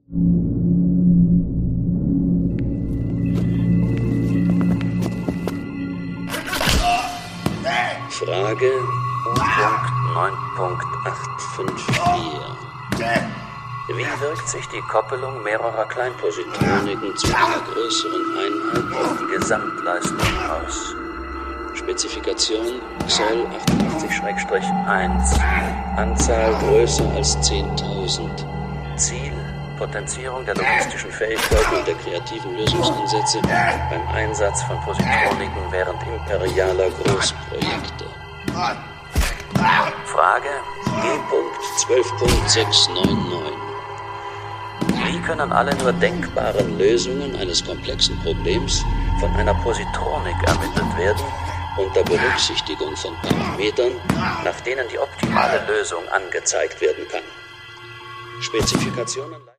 Frage U.9.854. Wie wirkt sich die Koppelung mehrerer Kleinpositroniken zu einer größeren Einheit auf die Gesamtleistung aus? Spezifikation Zoll 88-1. Anzahl größer als 10.000. Ziel: Potenzierung der logistischen Fähigkeiten und der kreativen Lösungsansätze beim Einsatz von Positroniken während imperialer Großprojekte. Frage G.12.699. Wie können alle nur denkbaren Lösungen eines komplexen Problems von einer Positronik ermittelt werden, unter Berücksichtigung von Parametern, nach denen die optimale Lösung angezeigt werden kann? Spezifikationen